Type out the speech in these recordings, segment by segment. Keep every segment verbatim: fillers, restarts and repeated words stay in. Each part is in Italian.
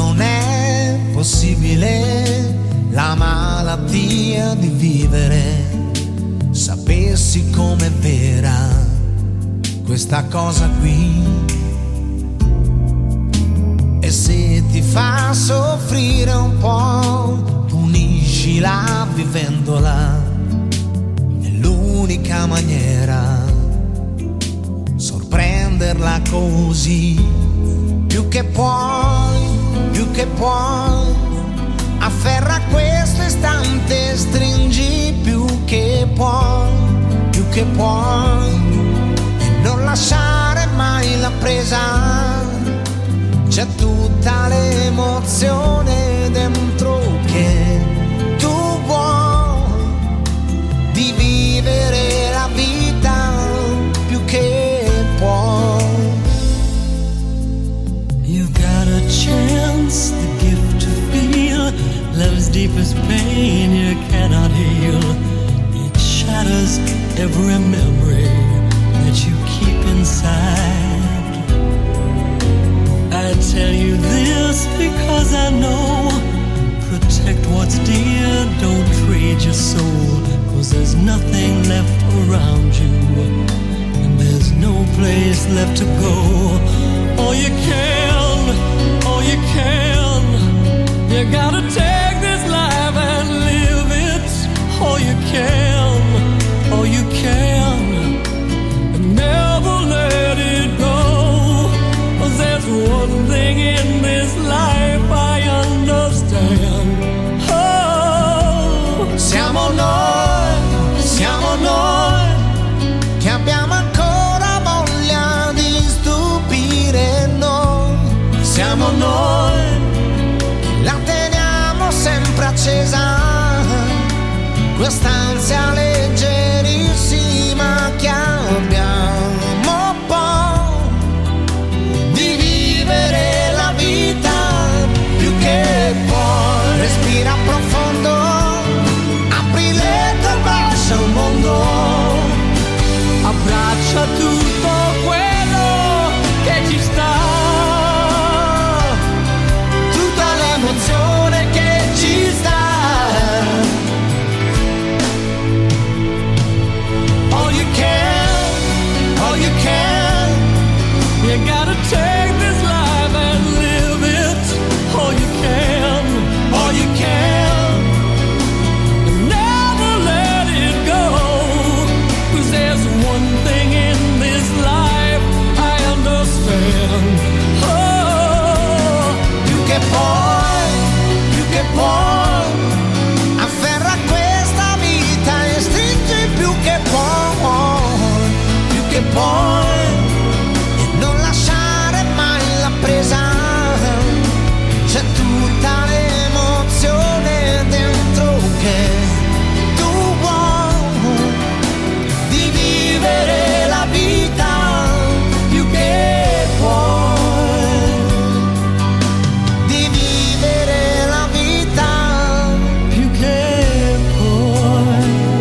non è possibile la malattia di vivere. Sapessi com'è vera questa cosa qui, e se ti fa soffrire un po', puniscila vivendola. È l'unica maniera, sorprenderla così. Più che puoi, più che puoi, afferra questo istante, stringi più che puoi, più che puoi, e non lasciare mai la presa. C'è tutta l'emozione dentro che tu vuoi, di vivere la vita più che puoi. You've got a chance, the gift to feel love's deepest pain you cannot heal. It shatters every memory that you keep inside. I tell you this because I know, protect what's dear, don't trade your soul, cause there's nothing left around you, and there's no place left to go. All you can, all you can, you gotta take this life and live it. All you can, all you can, and never let it go. There's one thing in this life I understand. Oh, siamo noi, siamo noi, che abbiamo ancora voglia di stupire noi. Siamo noi, la teniamo sempre accesa, quest'ansia leggerissima che abbiamo. Respira profondo, apri le tue braccia al mondo, abbraccia tutto quello che ci sta, tutta l'emozione che ci sta. All you can, all you can, you gotta take this life and live it. All you can, all you can, never let it go, cause there's one thing in this life I understand. Oh, più che puoi, più che puoi, afferra questa vita e stringi più che puoi, più che puoi, e non lasciare mai la presa. C'è tutta l'emozione dentro che tu vuoi, di vivere la vita più che puoi, di vivere la vita più che puoi.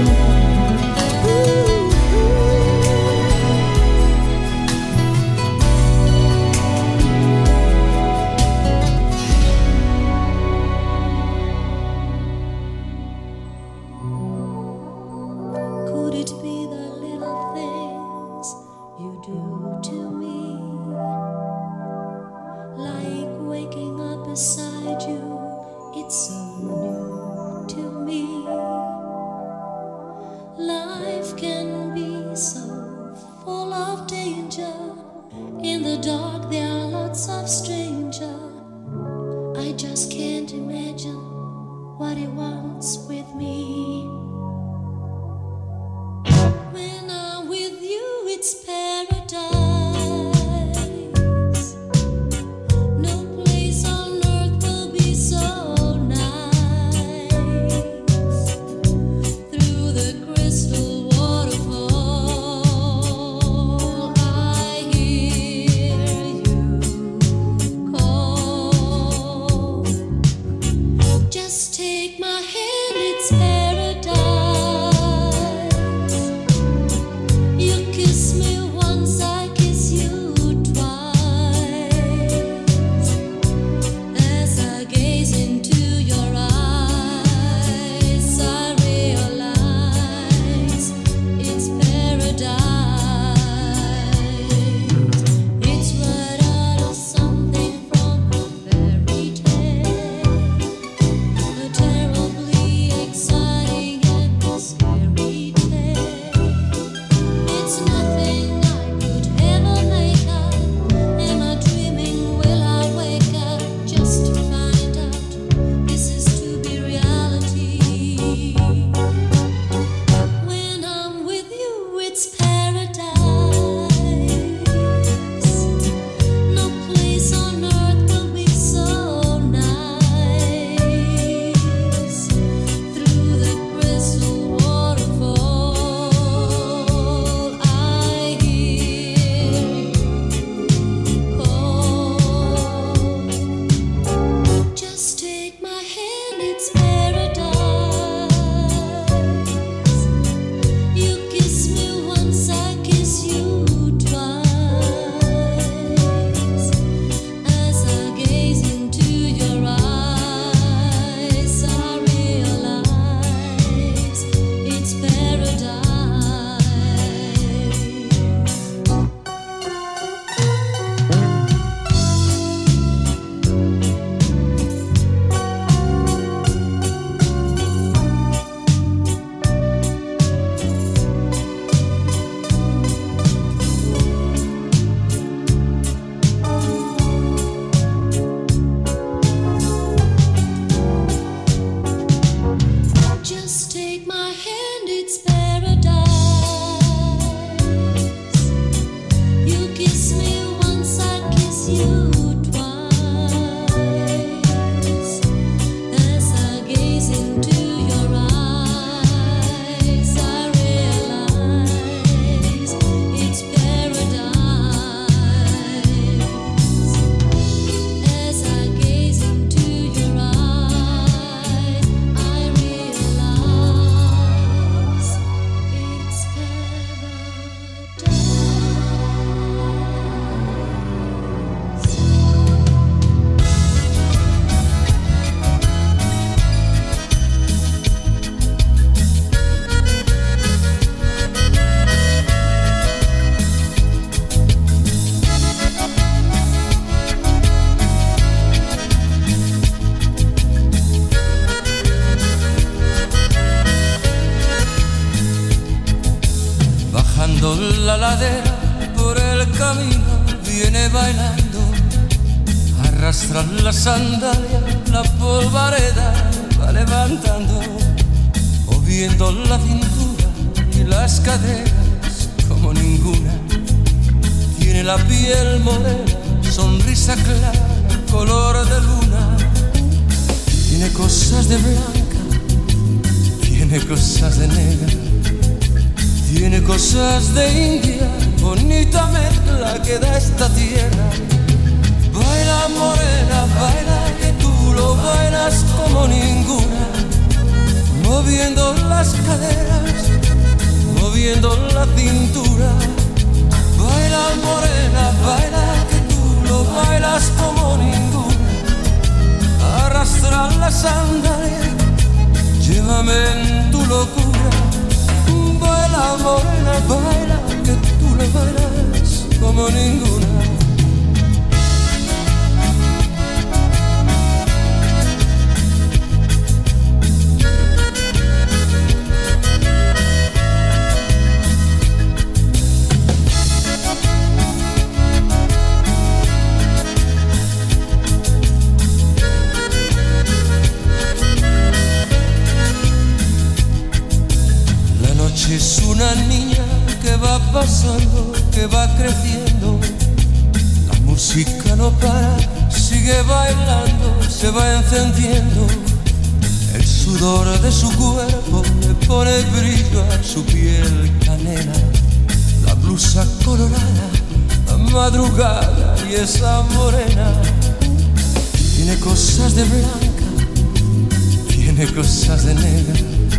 Could it be the little things you do to me? Like waking up beside you, it's so new to me. Life can be so full of danger. In the dark there are lots of strangers. I just can't imagine what he wants with me. When I'm with you, it's paradise. No place on earth will be so nice. Through the crystal waterfall, I hear you call. Just take my hand, it's paradise. cadera por el camino viene bailando, arrastra la sandalia, la polvareda va levantando, moviendo la cintura y las caderas como ninguna. Tiene la piel morena, sonrisa clara, color de luna. Tiene cosas de blanca, tiene cosas de negra, tiene cosas de India, bonita mezcla que da esta tierra. Baila morena, baila que tú lo bailas como ninguna, moviendo las caderas, moviendo la cintura. Baila morena, baila que tú lo bailas como ninguna, arrastra la sandalia, llévame en tu locura. Baila morena, baila que tú lo bailas como ninguna. Es una niña que va pasando, que va creciendo. La música no para, sigue bailando, se va encendiendo. El sudor de su cuerpo le pone brillo a su piel canela. La blusa colorada, la madrugada y esa morena. Tiene cosas de blanca, tiene cosas de negra,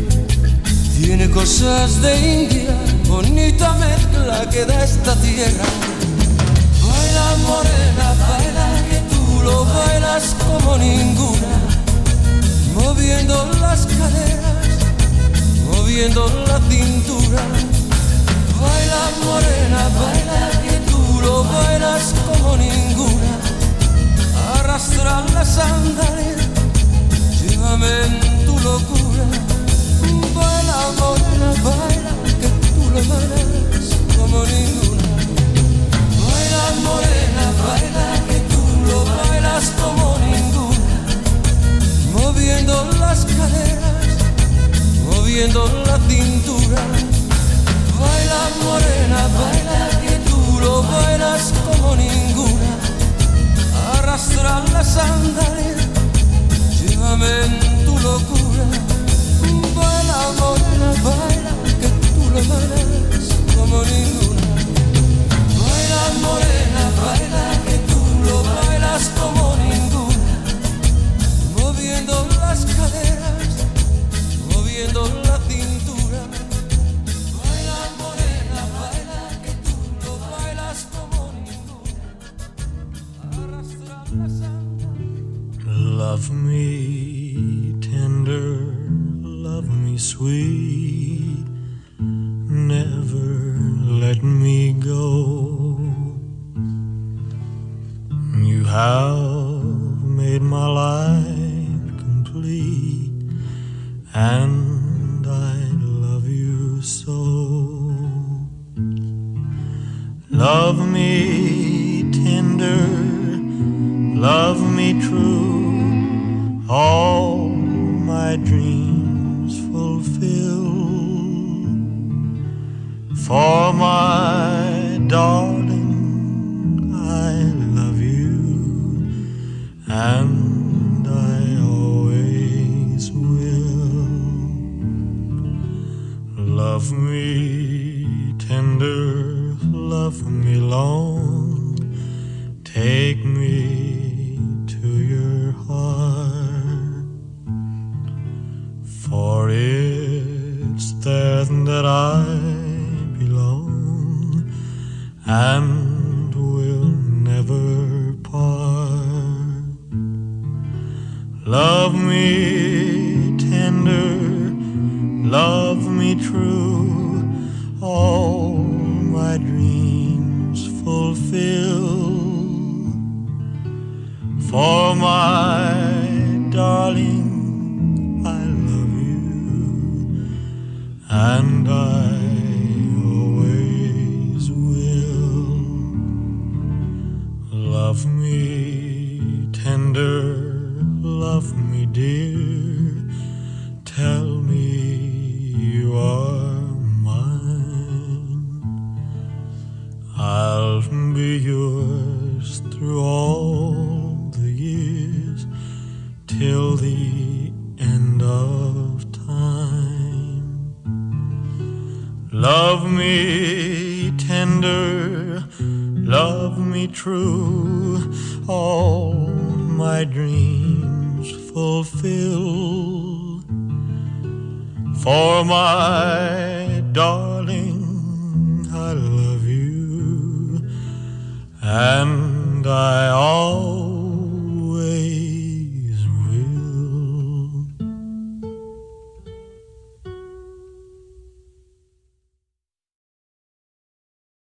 tiene cosas de India, bonita mezcla que da esta tierra. Baila morena, baila que tú lo bailas como ninguna, moviendo las caderas, moviendo la cintura. Baila morena, baila que tú lo bailas como ninguna, arrastra la sandalia, llévame en tu locura. Baila morena, baila que tú lo bailas como ninguna. Baila morena, baila que tú lo bailas como ninguna, moviendo las caderas, moviendo la cintura. Baila morena, baila que tú lo bailas como ninguna, arrastra la sandalia, llévame en tu locura. Baila morena, baila que tú lo bailas como ninguna. Baila morena, baila que tú lo bailas como ninguna, moviendo las caderas, moviendo la cintura. Baila morena, baila que tú lo bailas como ninguna, arrastra la sangre. Love me tender, love me sweet, never let me go. You have made my life complete, and I love you so. Love me tender, love me true, all my dreams fulfill. For my darling, I love you, and I always will. Love me tender, love me long, take me to your heart, for it's there that I belong and will never part. Love me tender, love me true, all my dreams fulfill. For my darling, I love you, and I always will. of me, dear. Tell me you are mine. I'll be yours through all the years, till the end of time. Love me tender, love me true, all my dreams fulfill. For my darling, I love you, and I always